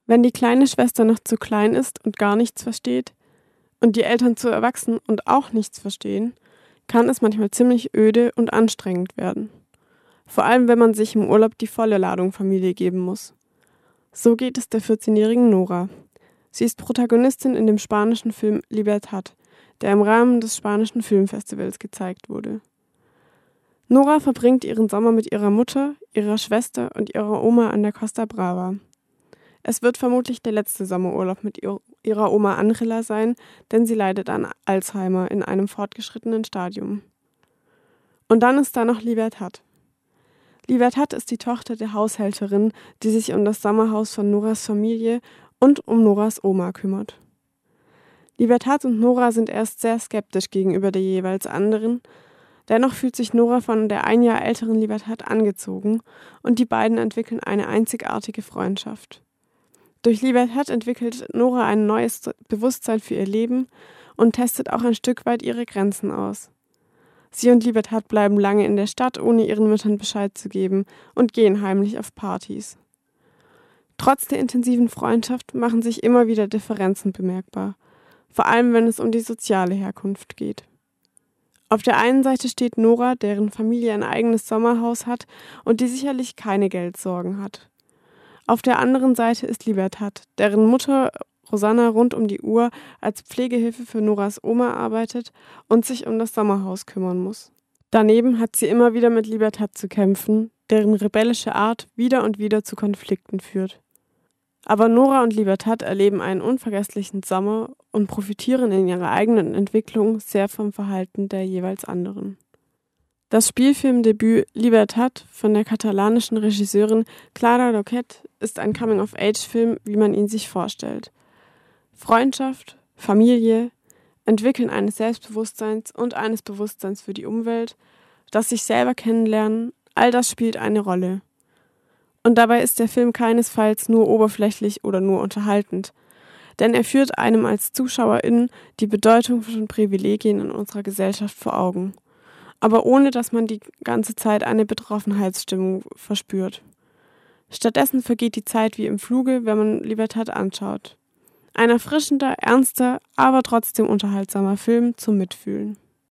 Wenn die kleine Schwester noch zu klein ist und gar nichts versteht und die Eltern zu erwachsen und auch nichts verstehen, kann es manchmal ziemlich öde und anstrengend werden. Vor allem, wenn man sich im Urlaub die volle Ladung Familie geben muss. So geht es der 14-jährigen Nora. Sie ist Protagonistin in dem spanischen Film Libertad, der im Rahmen des spanischen Filmfestivals gezeigt wurde. Nora verbringt ihren Sommer mit ihrer Mutter, ihrer Schwester und ihrer Oma an der Costa Brava. Es wird vermutlich der letzte Sommerurlaub mit ihrer Oma Angela sein, denn sie leidet an Alzheimer in einem fortgeschrittenen Stadium. Und dann ist da noch Libertad. Libertad ist die Tochter der Haushälterin, die sich um das Sommerhaus von Noras Familie und um Noras Oma kümmert. Libertad und Nora sind erst sehr skeptisch gegenüber der jeweils anderen, dennoch fühlt sich Nora von der ein Jahr älteren Libertad angezogen und die beiden entwickeln eine einzigartige Freundschaft. Durch Libertad entwickelt Nora ein neues Bewusstsein für ihr Leben und testet auch ein Stück weit ihre Grenzen aus. Sie und Libertad bleiben lange in der Stadt, ohne ihren Müttern Bescheid zu geben und gehen heimlich auf Partys. Trotz der intensiven Freundschaft machen sich immer wieder Differenzen bemerkbar, vor allem wenn es um die soziale Herkunft geht. Auf der einen Seite steht Nora, deren Familie ein eigenes Sommerhaus hat und die sicherlich keine Geldsorgen hat. Auf der anderen Seite ist Libertad, deren Mutter Rosanna rund um die Uhr als Pflegehilfe für Noras Oma arbeitet und sich um das Sommerhaus kümmern muss. Daneben hat sie immer wieder mit Libertad zu kämpfen, deren rebellische Art wieder und wieder zu Konflikten führt. Aber Nora und Libertad erleben einen unvergesslichen Sommer und profitieren in ihrer eigenen Entwicklung sehr vom Verhalten der jeweils anderen. Das Spielfilmdebüt Libertad von der katalanischen Regisseurin Clara Roquet ist ein Coming-of-Age-Film, wie man ihn sich vorstellt. Freundschaft, Familie, Entwickeln eines Selbstbewusstseins und eines Bewusstseins für die Umwelt, das sich selber kennenlernen, all das spielt eine Rolle. Und dabei ist der Film keinesfalls nur oberflächlich oder nur unterhaltend, denn er führt einem als ZuschauerInnen die Bedeutung von Privilegien in unserer Gesellschaft vor Augen, aber ohne dass man die ganze Zeit eine Betroffenheitsstimmung verspürt. Stattdessen vergeht die Zeit wie im Fluge, wenn man Libertad anschaut. Ein erfrischender, ernster, aber trotzdem unterhaltsamer Film zum Mitfühlen.